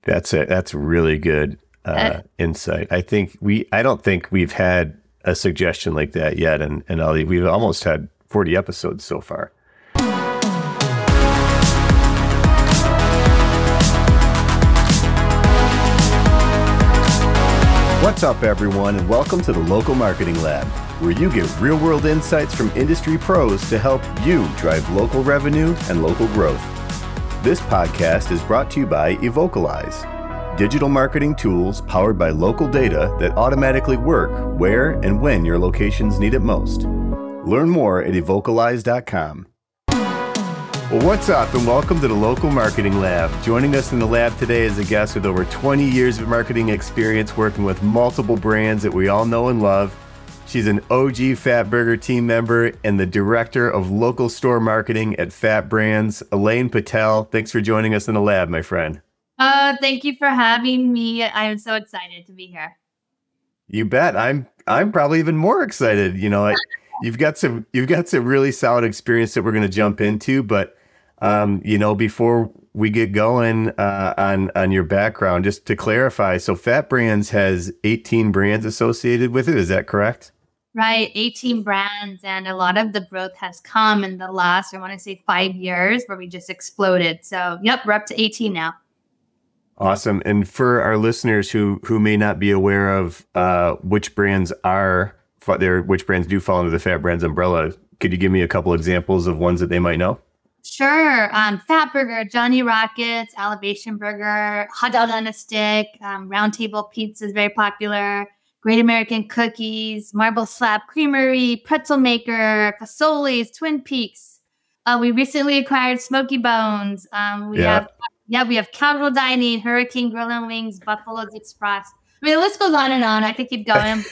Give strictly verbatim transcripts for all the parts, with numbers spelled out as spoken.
That's it. That's really good Uh, uh, insight. I think we, I don't think we've had a suggestion like that yet. And, and Ollie, we've almost had forty episodes so far. What's up, everyone, and welcome to the Local Marketing Lab, where you get real-world insights from industry pros to help you drive local revenue and local growth. This podcast is brought to you by Evocalize, digital marketing tools powered by local data that automatically work where and when your locations need it most. Learn more at evocalize dot com. Well, what's up, and welcome to the Local Marketing Lab. Joining us in the lab today is a guest with over twenty years of marketing experience working with multiple brands that we all know and love. She's an O G Fatburger team member and the director of local store marketing at Fat Brands, Elaine Patel. Thanks for joining us in the lab, my friend. uh, thank you for having me. I'm so excited to be here. You bet. I'm I'm probably even more excited. You know, I, you've got some you've got some really solid experience that we're going to jump into, but um, you know, before we get going uh, on on your background, just to clarify, so Fat Brands has eighteen brands associated with it. Is that correct? Right, eighteen brands, and a lot of the growth has come in the last, I want to say, five years, where we just exploded. So, yep, we're up to eighteen now. Awesome. And for our listeners who who may not be aware of uh, which brands are there, which brands do fall under the Fat Brands umbrella, could you give me a couple examples of ones that they might know? Sure. Um, Fat Burger, Johnny Rockets, Elevation Burger, Hot Dog on a Stick, um, Round Table Pizza is very popular. Great American Cookies, Marble Slab Creamery, Pretzel Maker, Fazoli's, Twin Peaks. Uh, we recently acquired Smoky Bones. Um, we Yeah. have, yeah, we have Casual Dining, Hurricane Grill and Wings, Buffalo's Express. I mean, the list goes on and on. I could keep going.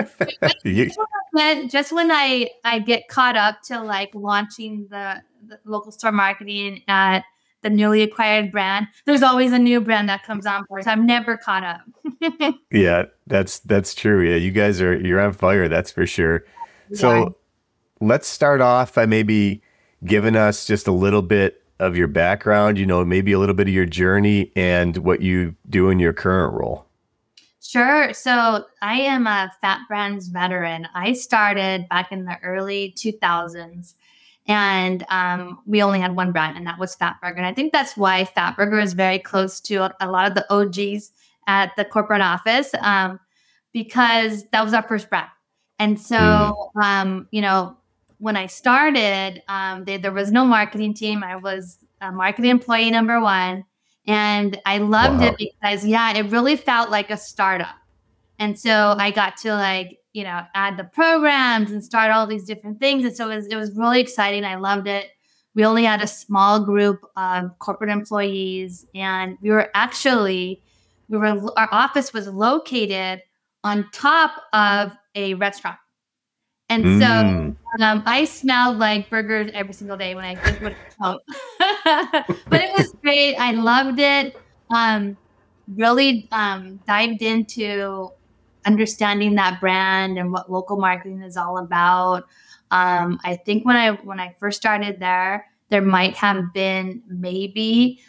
You- when, just when I, I get caught up to like launching the, the local store marketing at the newly acquired brand, there's always a new brand that comes on board. So I'm never caught up. yeah, that's that's true. Yeah, you guys are you're on fire, that's for sure. So Yeah. let's start off by maybe giving us just a little bit of your background, you know, maybe a little bit of your journey and what you do in your current role. Sure. So I am a Fat Brands veteran. I started back in the early two thousands, and um, we only had one brand, and that was Fat Burger. And I think that's why Fat Burger is very close to a, a lot of the O Gs at the corporate office, um, because that was our first brand. And so, um, you know, when I started, um, they, there was no marketing team. I was a marketing employee number one. And I loved Wow. it because, yeah, it really felt like a startup. And so I got to like, you know, add the programs and start all these different things. And so it was, it was really exciting. I loved it. We only had a small group of corporate employees, and we were actually, we were, our office was located on top of a restaurant. And so Mm. um, I smelled like burgers every single day when I just went home. But it was great. I loved it. Um, really um, dived into understanding that brand and what local marketing is all about. Um, I think when I when I first started there, there might have been maybe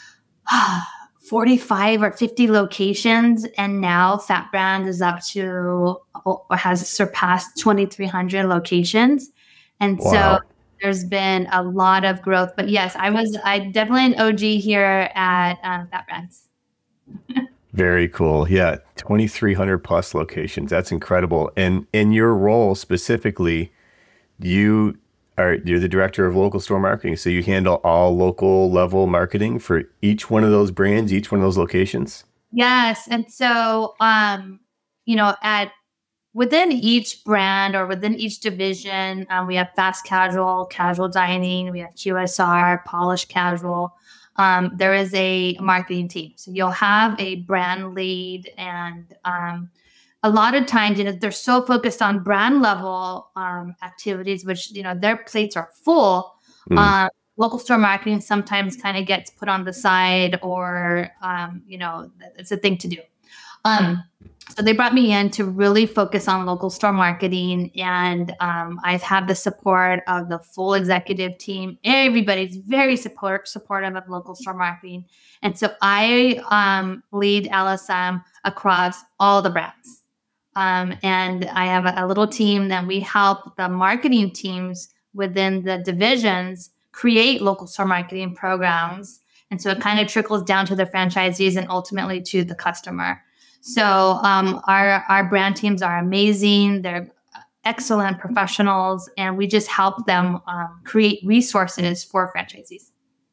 forty-five or fifty locations, and now Fat Brand is up to or has surpassed twenty-three hundred locations. And Wow. so there's been a lot of growth. But yes, I was I definitely an O G here at um, Fat Brands. Very cool. Yeah, twenty-three hundred plus locations. That's incredible. And in your role specifically, you are you're the director of local store marketing. So you handle all local level marketing for each one of those brands, each one of those locations. Yes. And so um, you know, at within each brand or within each division, um, we have fast casual, casual dining, we have Q S R, polished casual. Um, there is a marketing team. So you'll have a brand lead, and um, a lot of times, you know, they're so focused on brand level um, activities, which, you know, their plates are full. Mm. Um, local store marketing sometimes kind of gets put on the side, or, um, you know, it's a thing to do. Um, So they brought me in to really focus on local store marketing. And um, I've had the support of the full executive team. Everybody's very support, supportive of local store marketing. And so I um, lead L S M across all the brands. Um, and I have a, a little team that we help the marketing teams within the divisions create local store marketing programs. And so it kind of trickles down to the franchisees and ultimately to the customer. So um, our our brand teams are amazing. They're excellent professionals, and we just help them um, create resources for franchisees.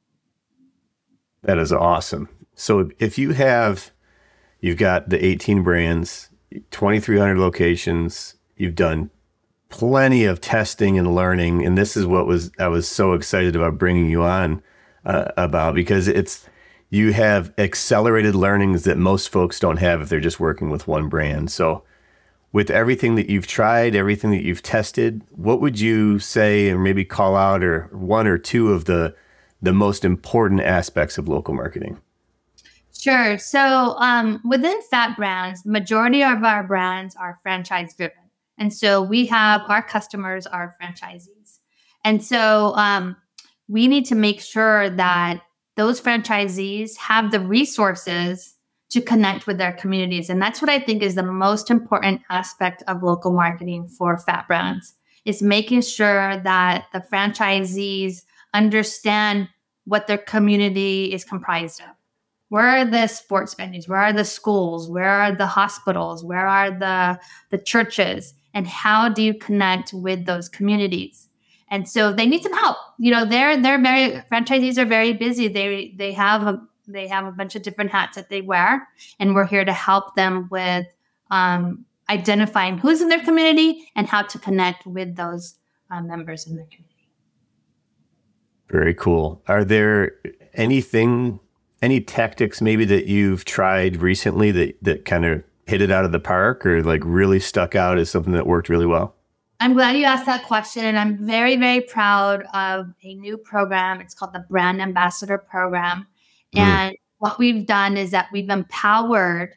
That is awesome. So if you have, you've got the eighteen brands, twenty-three hundred locations, you've done plenty of testing and learning, and this is what was I was so excited about bringing you on uh, about, because it's you have accelerated learnings that most folks don't have if they're just working with one brand. So with everything that you've tried, everything that you've tested, what would you say, or maybe call out, or one or two of the the most important aspects of local marketing? Sure. So um, within Fat Brands, the majority of our brands are franchise driven. And so we have our customers are franchisees. And so um, we need to make sure that those franchisees have the resources to connect with their communities. And that's what I think is the most important aspect of local marketing for Fat Brands, is making sure that the franchisees understand what their community is comprised of. Where are the sports venues? Where are the schools? Where are the hospitals? Where are the, the churches? And how do you connect with those communities? And so they need some help. You know, they're they're very franchisees are very busy. They they have a they have a bunch of different hats that they wear, and we're here to help them with um, identifying who's in their community and how to connect with those uh, members in their community. Very cool. Are there anything, any tactics maybe that you've tried recently that that kind of hit it out of the park, or like really stuck out as something that worked really well? I'm glad you asked that question. And I'm very, very proud of a new program. It's called the Brand Ambassador Program. Mm. And what we've done is that we've empowered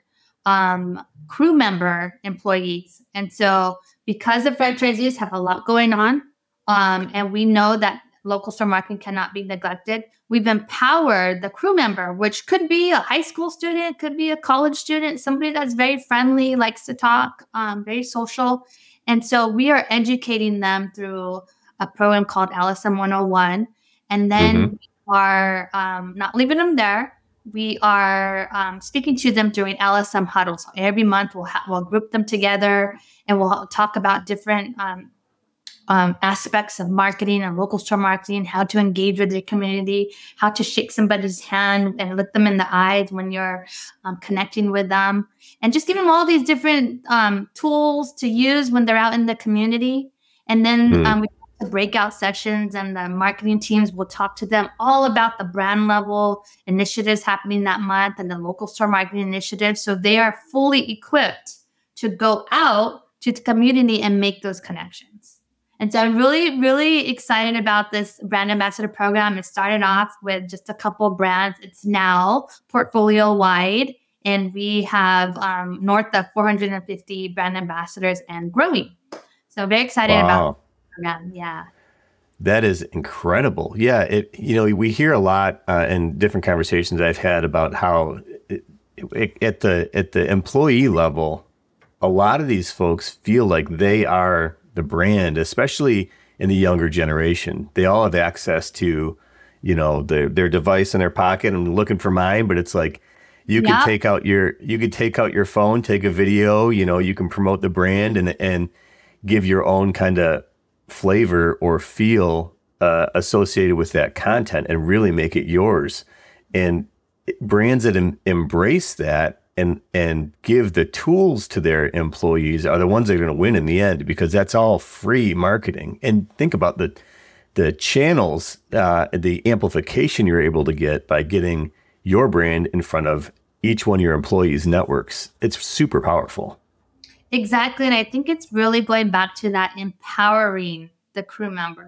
um, crew member employees. And so because the franchisees have a lot going on, um, and we know that local store marketing cannot be neglected, we've empowered the crew member, which could be a high school student, could be a college student, somebody that's very friendly, likes to talk, um, very social. And so we are educating them through a program called L S M one oh one. And then mm-hmm. we are um, not leaving them there. We are um, speaking to them during L S M huddles. So every month we'll, ha- we'll group them together and we'll talk about different um, um, aspects of marketing and local store marketing, how to engage with the community, how to shake somebody's hand and look them in the eyes when you're um, connecting with them, and just give them all these different um, tools to use when they're out in the community. And then mm. um, we have the breakout sessions, and the marketing teams will talk to them all about the brand level initiatives happening that month and the local store marketing initiatives. So they are fully equipped to go out to the community and make those connections. And so I'm really, really excited about this brand ambassador program. It started off with just a couple of brands. It's now portfolio wide, and we have um, north of four hundred fifty brand ambassadors and growing. So very excited wow. about the program. Yeah. That is incredible. Yeah. It, you know, we hear a lot uh, in different conversations I've had about how it, it, at the, at the employee level, a lot of these folks feel like they are the brand, especially in the younger generation. They all have access to, you know, their their device in their pocket. I'm looking for mine, but it's like you yep. could take out your you could take out your phone, take a video, you know, you can promote the brand and and give your own kind of flavor or feel uh, associated with that content and really make it yours. And brands that em- embrace that and and give the tools to their employees are the ones that are going to win in the end, because that's all free marketing. And think about the the channels, uh, the amplification you're able to get by getting your brand in front of each one of your employees' networks. It's super powerful. Exactly. And I think it's really going back to that empowering the crew members.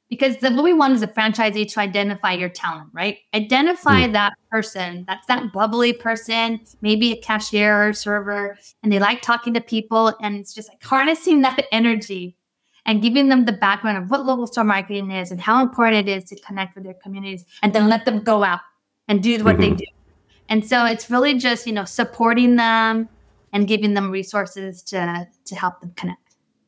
because the, what we want is a franchisee to identify your talent, right? Identify mm. that person. That's that bubbly person, maybe a cashier or server, and they like talking to people. And it's just like harnessing that energy and giving them the background of what local store marketing is and how important it is to connect with their communities, and then let them go out and do what mm-hmm. they do. And so it's really just, you know, supporting them and giving them resources to to help them connect.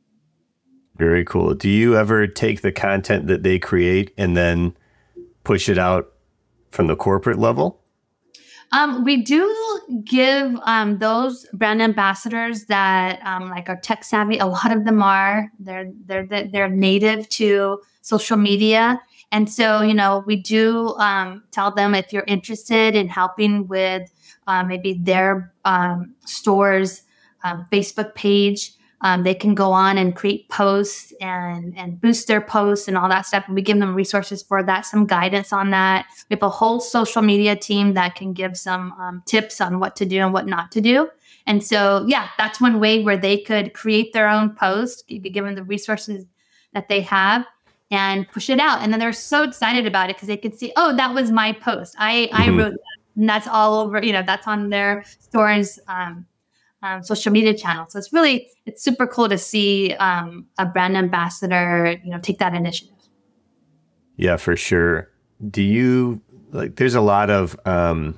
Very cool. Do you ever take the content that they create and then push it out from the corporate level? Um, we do give um, those brand ambassadors that um, like are tech savvy. A lot of them are. They're they're they're native to social media, and so you know we do um, tell them if you're interested in helping with uh, maybe their um, store's um, Facebook page. Um, they can go on and create posts and, and boost their posts and all that stuff. And we give them resources for that, some guidance on that. We have a whole social media team that can give some um, tips on what to do and what not to do. And so, yeah, that's one way where they could create their own post, given the resources that they have, and push it out. And then they're so excited about it because they can see, oh, that was my post. I, mm-hmm. I wrote that. And that's all over, you know, that's on their store's um Um, social media channel. So it's really, it's super cool to see um, a brand ambassador, you know, take that initiative. Yeah, for sure. Do you, like, there's a lot of, um,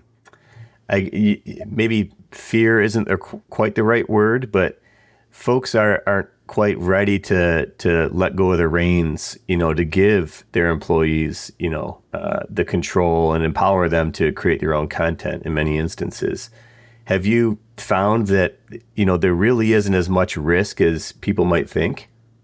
I, maybe fear isn't a, quite the right word, but folks are, aren't quite ready to, to let go of the reins, you know, to give their employees, you know, uh, the control and empower them to create their own content in many instances. Have you found that, you know, there really isn't as much risk as people might think?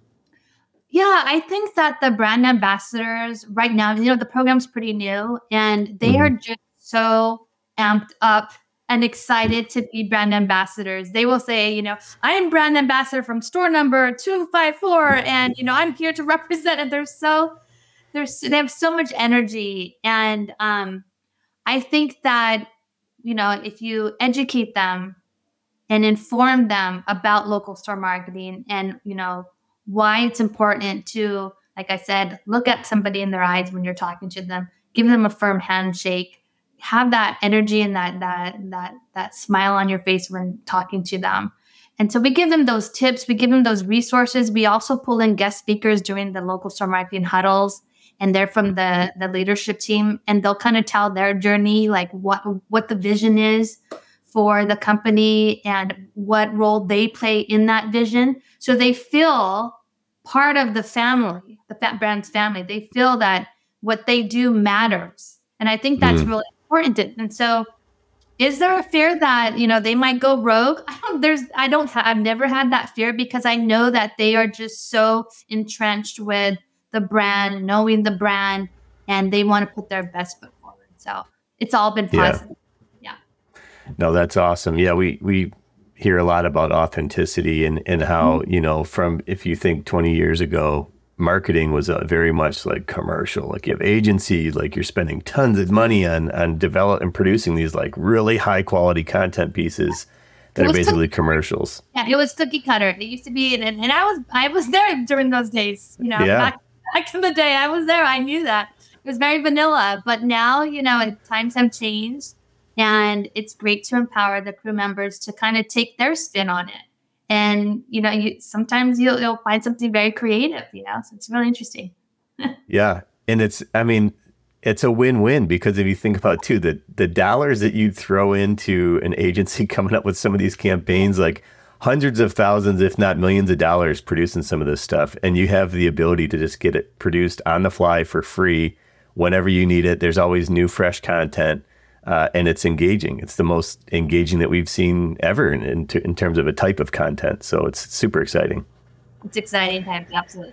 Yeah, I think that the brand ambassadors right now, you know, the program's pretty new and they mm-hmm. are just so amped up and excited to be brand ambassadors. They will say, you know, I'm brand ambassador from store number two five four and, you know, I'm here to represent. And they're so, they're, they have so much energy. And um, I think that, you know, if you educate them and inform them about local store marketing and, you know, why it's important to, like I said, look at somebody in their eyes when you're talking to them, give them a firm handshake, have that energy and that, that, that, that smile on your face when talking to them. And so we give them those tips, we give them those resources. We also pull in guest speakers during the local store marketing huddles. And they're from the, the leadership team, and they'll kind of tell their journey, like what, what the vision is for the company and what role they play in that vision. So they feel part of the family, the Fat Brands family. They feel that what they do matters. And I think that's mm. really important. And so is there a fear that, you know, they might go rogue? I don't, there's, I don't, ha- I've never had that fear because I know that they are just so entrenched with the brand, knowing the brand, and they want to put their best foot forward. So it's all been positive. Yeah. yeah. No, that's awesome. Yeah. We, we hear a lot about authenticity and, and how, mm-hmm. you know, from, if you think twenty years ago, marketing was a very much like commercial, like you have agency, like you're spending tons of money on, on develop and producing these like really high quality content pieces that are basically cookie, commercials. Yeah. It was cookie cutter. It used to be, and, and I was, I was there during those days, you know, yeah. back Back in the day, I was there. I knew that. It was very vanilla. But now, you know, times have changed. And it's great to empower the crew members to kind of take their spin on it. And, you know, you, sometimes you'll, you'll find something very creative, you know. So it's really interesting. Yeah. And it's, I mean, it's a win-win because if you think about, too, the, the dollars that you'd throw into an agency coming up with some of these campaigns, like hundreds of thousands, if not millions of dollars producing some of this stuff. And you have the ability to just get it produced on the fly for free whenever you need it. There's always new, fresh content. Uh, and it's engaging. It's the most engaging that we've seen ever in, in, in terms of a type of content. So it's super exciting. It's exciting times, absolutely.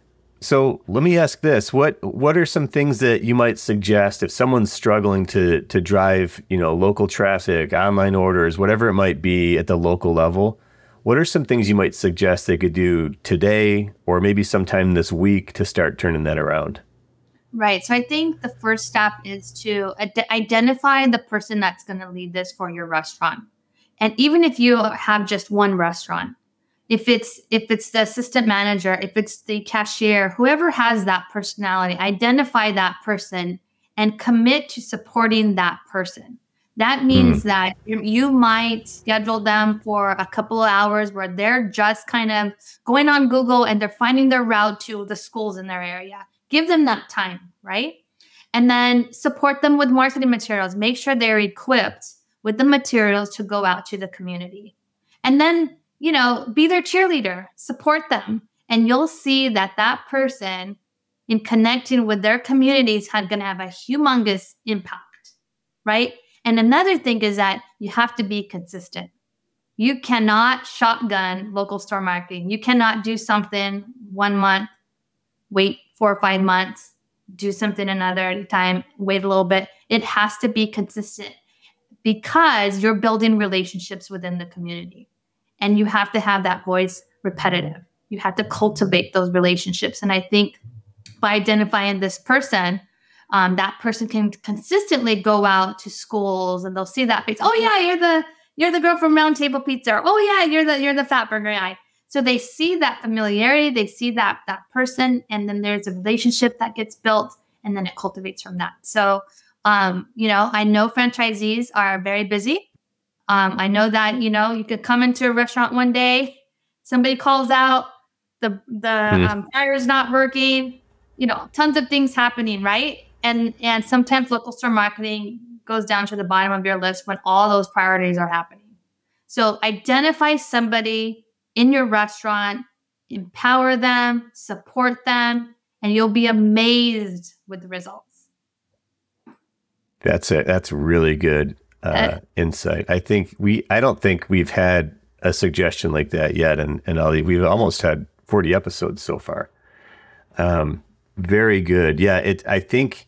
So let me ask this: what what are some things that you might suggest if someone's struggling to to drive, you know, local traffic, online orders, whatever it might be at the local level? What are some things you might suggest they could do today or maybe sometime this week to start turning that around? Right. So I think the first step is to ad- identify the person that's going to lead this for your restaurant. And even if you have just one restaurant, If it's if it's the assistant manager, if it's the cashier, whoever has that personality, identify that person and commit to supporting that person. That means Mm. that you, you might schedule them for a couple of hours where they're just kind of going on Google and they're finding their route to the schools in their area. Give them that time, right? And then support them with marketing materials. Make sure they're equipped with the materials to go out to the community. And then, you know, be their cheerleader, support them. And you'll see that that person in connecting with their communities is going to have a humongous impact, right? And another thing is that you have to be consistent. You cannot shotgun local store marketing. You cannot do something one month, wait four or five months, do something another time, wait a little bit. It has to be consistent because you're building relationships within the community. And you have to have that voice repetitive. You have to cultivate those relationships. And I think by identifying this person, um, that person can consistently go out to schools and they'll see that face. Oh yeah, you're the you're the girl from Round Table Pizza. Or, oh yeah, you're the you're the Fat Burger guy. So they see that familiarity, they see that that person, and then there's a relationship that gets built, and then it cultivates from that. So, um, you know, I know franchisees are very busy. Um, I know that, you know, you could come into a restaurant one day, somebody calls out, the the Mm. um, fryer is not working, you know, tons of things happening, right? And and sometimes local store marketing goes down to the bottom of your list when all those priorities are happening. So identify somebody in your restaurant, empower them, support them, and you'll be amazed with the results. That's it. That's really good uh, uh, insight. I think we, I don't think we've had a suggestion like that yet. And, and Ali, we've almost had forty episodes so far. Um, very good. Yeah. It, I think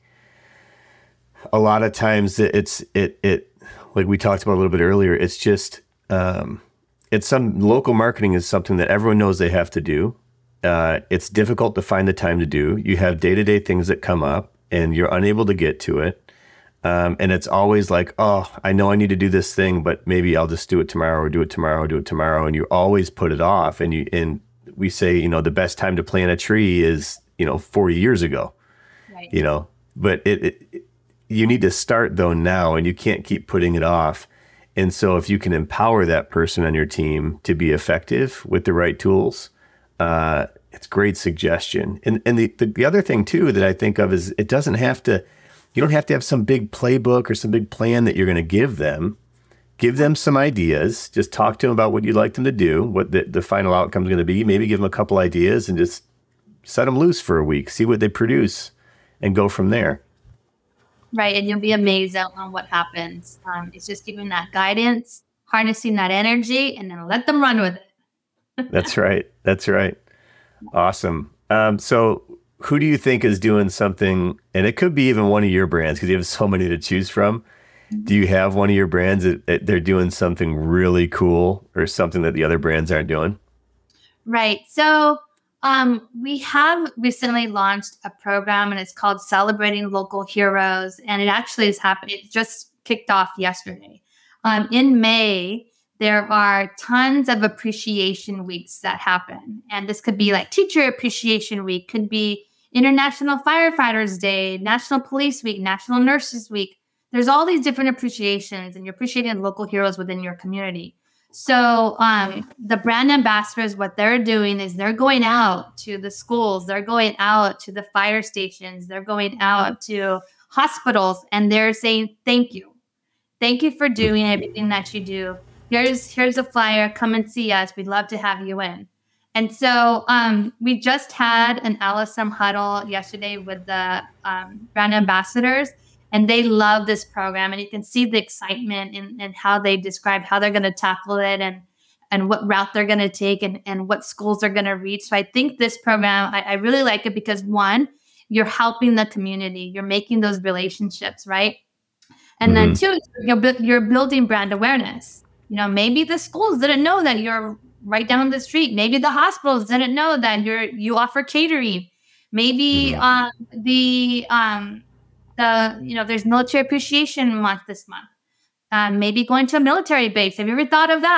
a lot of times it's, it, it, like we talked about a little bit earlier, it's just, um, it's some local marketing is something that everyone knows they have to do. Uh, it's difficult to find the time to do. You have day-to-day things that come up and you're unable to get to it. Um, and it's always like, oh, I know I need to do this thing, but maybe I'll just do it tomorrow or do it tomorrow or do it tomorrow. And you always put it off. And you, and we say, you know, the best time to plant a tree is, you know, forty years ago, right. You know, but it, it, it, you need to start though now, and you can't keep putting it off. And so if you can empower that person on your team to be effective with the right tools, uh, it's great suggestion. And and the, the, the other thing too that I think of is it doesn't have to, you don't have to have some big playbook or some big plan that you're going to give them. Give them some ideas. Just talk to them about what you'd like them to do, what the, the final outcome is going to be. Maybe give them a couple ideas and just set them loose for a week, see what they produce, and go from there. Right. And you'll be amazed on what happens. Um, it's just giving that guidance, harnessing that energy, and then let them run with it. That's right. That's right. Awesome. Um, so who do you think is doing something, and it could be even one of your brands because you have so many to choose from. Do you have one of your brands that, that they're doing something really cool or something that the other brands aren't doing? Right. So Um, we have recently launched a program and it's called Celebrating Local Heroes. And it actually has happened. It just kicked off yesterday. Um, in May, there are tons of appreciation weeks that happen. And this could be like Teacher Appreciation Week, could be International Firefighters Day, National Police Week, National Nurses Week. There's all these different appreciations and you're appreciating local heroes within your community. So um, the brand ambassadors, what they're doing is they're going out to the schools, they're going out to the fire stations, they're going out to hospitals, and they're saying, thank you. Thank you for doing everything that you do. Here's, here's a flyer. Come and see us. We'd love to have you in. And so um, we just had an L S M huddle yesterday with the um, brand ambassadors. And they love this program, and you can see the excitement in, in how they describe how they're going to tackle it and and what route they're going to take and, and what schools they're going to reach. So I think this program, I, I really like it because, one, you're helping the community. You're making those relationships, right? And mm-hmm. then, two, you're, you're building brand awareness. You know, maybe the schools didn't know that you're right down the street. Maybe the hospitals didn't know that you're you offer catering. Maybe mm-hmm. uh, the... Um, The, you know, there's Military Appreciation Month this month. Um, maybe going to a military base. Have you ever thought of that?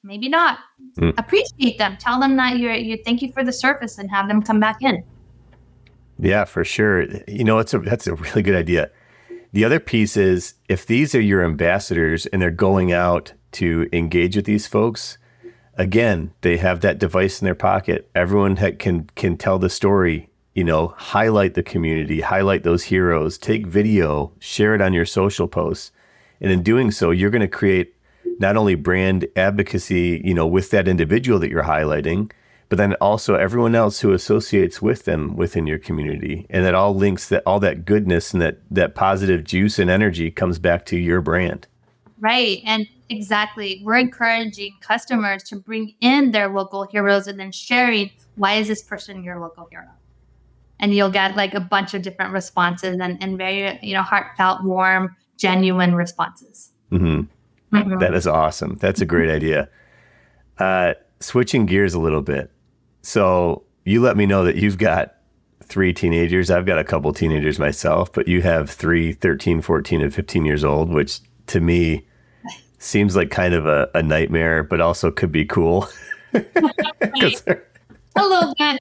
maybe not. Mm. Appreciate them. Tell them that you're, you thank you for the service and have them come back in. Yeah, for sure. You know, it's a, that's a really good idea. The other piece is if these are your ambassadors and they're going out to engage with these folks, again, they have that device in their pocket. Everyone ha- can can tell the story, you know, highlight the community, highlight those heroes, take video, share it on your social posts. And in doing so, you're going to create not only brand advocacy, you know, with that individual that you're highlighting, but then also everyone else who associates with them within your community. And that all links, that all that goodness and that that positive juice and energy comes back to your brand. Right. And exactly. We're encouraging customers to bring in their local heroes and then sharing, why is this person your local hero? And you'll get like a bunch of different responses and, and very, you know, heartfelt, warm, genuine responses. Mm-hmm. Mm-hmm. That is awesome. That's a great idea. Uh, switching gears a little bit. So you let me know that you've got three teenagers. I've got a couple teenagers myself, but you have three, thirteen, fourteen, and fifteen years old, which to me seems like kind of a, a nightmare, but also could be cool. A little bit.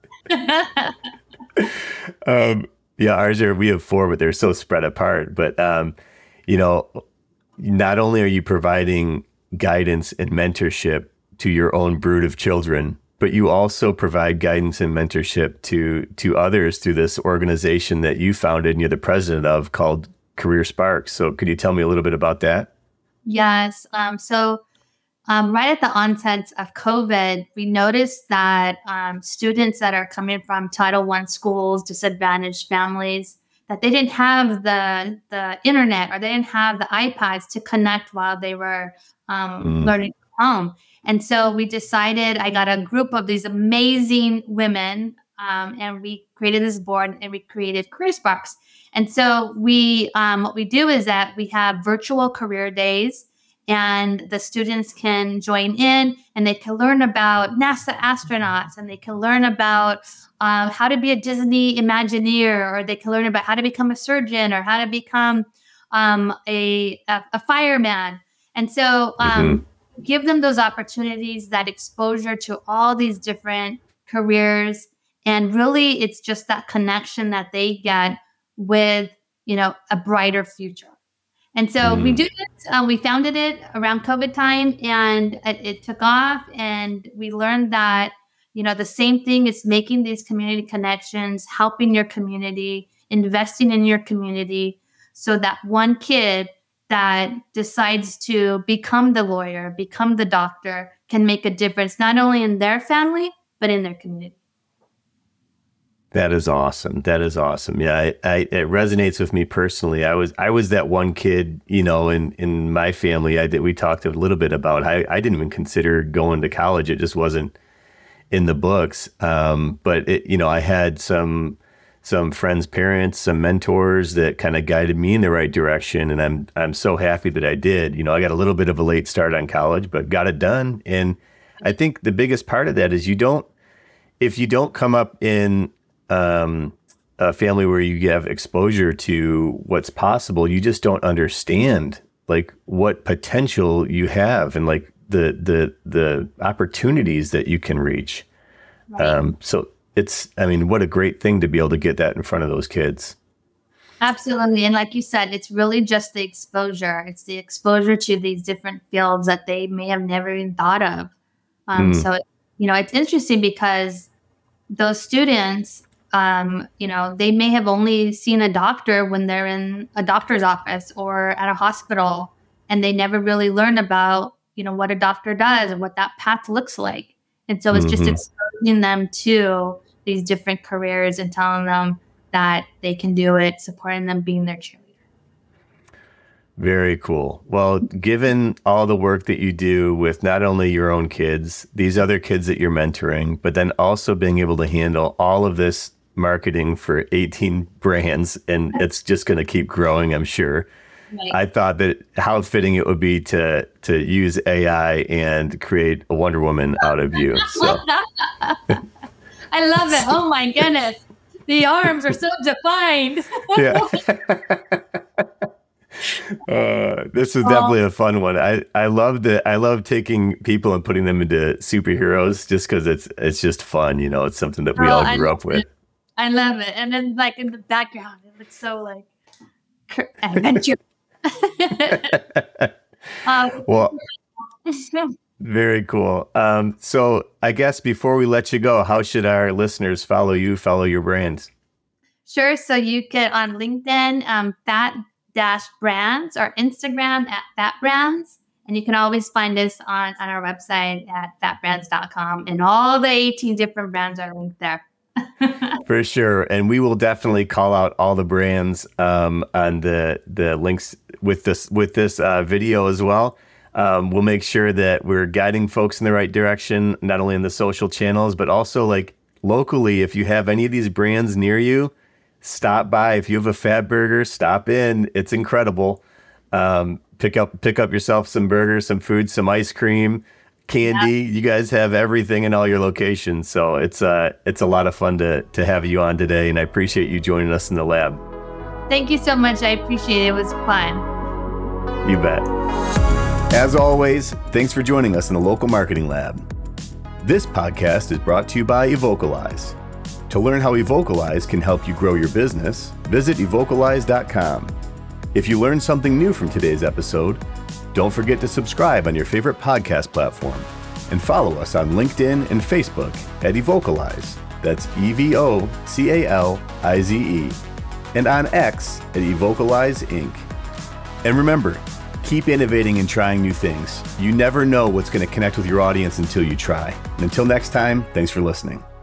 um, yeah, ours are, we have four, but they're so spread apart. But, um, you know, not only are you providing guidance and mentorship to your own brood of children, but you also provide guidance and mentorship to to others through this organization that you founded and you're the president of called Career Sparks. So could you tell me a little bit about that? Yes. Um, so um, right at the onset of COVID, we noticed that um, students that are coming from Title One schools, disadvantaged families, that they didn't have the the internet or they didn't have the iPads to connect while they were um, mm. learning from home. And so we decided, I got a group of these amazing women, um, and we created this board and we created Career Sparks. And so we, um, what we do is that we have virtual career days, and the students can join in and they can learn about NASA astronauts, and they can learn about um, how to be a Disney Imagineer, or they can learn about how to become a surgeon or how to become um, a, a, a fireman. And so, um, mm-hmm. give them those opportunities, that exposure to all these different careers. And really, it's just that connection that they get with, you know, a brighter future. And so mm. we do it, uh, we founded it around COVID time, and it, it took off, and we learned that, you know, the same thing is making these community connections, helping your community, investing in your community, so that one kid that decides to become the lawyer, become the doctor, can make a difference, not only in their family, but in their community. That is awesome. That is awesome. Yeah, I, I, it resonates with me personally. I was I was that one kid, you know, in, in my family I, that we talked a little bit about. I, I didn't even consider going to college. It just wasn't in the books. Um, but, it, you know, I had some... some friends' parents, some mentors that kind of guided me in the right direction. And I'm I'm so happy that I did. You know, I got a little bit of a late start on college, but got it done. And I think the biggest part of that is you don't, if you don't come up in um, a family where you have exposure to what's possible, you just don't understand like what potential you have and like the the the opportunities that you can reach. Right. Um, so It's, I mean, what a great thing to be able to get that in front of those kids. Absolutely. And like you said, it's really just the exposure. It's the exposure to these different fields that they may have never even thought of. Um, mm. So, you know, it's interesting because those students, um, you know, they may have only seen a doctor when they're in a doctor's office or at a hospital, and they never really learn about, you know, what a doctor does and what that path looks like. And so it's mm-hmm. just exposing them to these different careers and telling them that they can do it, supporting them, being their cheerleader. Very cool. Well, given all the work that you do with not only your own kids, these other kids that you're mentoring, but then also being able to handle all of this marketing for eighteen brands, and it's just going to keep growing, I'm sure. Right. I thought that how fitting it would be to to use A I and create a Wonder Woman out of you. So. I love it. Oh my goodness. The arms are so defined. Yeah. Uh, this is definitely a fun one. I, I love the I love taking people and putting them into superheroes just because it's it's just fun. You know, it's something that we Girl, all I grew love up with. it. I love it. And then like in the background, it looks so like cr- adventure. um, Well, very cool. Um, so I guess before we let you go, how should our listeners follow you, follow your brands? Sure. So you get on LinkedIn, um, Fat Dash Brands, or Instagram at Fat Brands. And you can always find us on, on our website at fat brands dot com. And all the eighteen different brands are linked there. For sure. And we will definitely call out all the brands um, on the the links with this with this uh, video as well. Um, we'll make sure that we're guiding folks in the right direction, not only in the social channels, but also like locally. If you have any of these brands near you, stop by. If you have a Fat Burger, stop in. It's incredible. Um, pick up pick up yourself some burgers, some food, some ice cream, candy. Yeah. You guys have everything in all your locations. So it's uh it's a lot of fun to to have you on today, and I appreciate you joining us in the lab. Thank you so much. I appreciate it. It was fun. You bet. As always, thanks for joining us in the Local Marketing Lab. This podcast is brought to you by Evocalize. To learn how Evocalize can help you grow your business, visit evocalize dot com. If you learned something new from today's episode, don't forget to subscribe on your favorite podcast platform and follow us on LinkedIn and Facebook at Evocalize. That's E V O C A L I Z E. And on X at Evocalize Incorporated. And remember, keep innovating and trying new things. You never know what's going to connect with your audience until you try. And until next time, thanks for listening.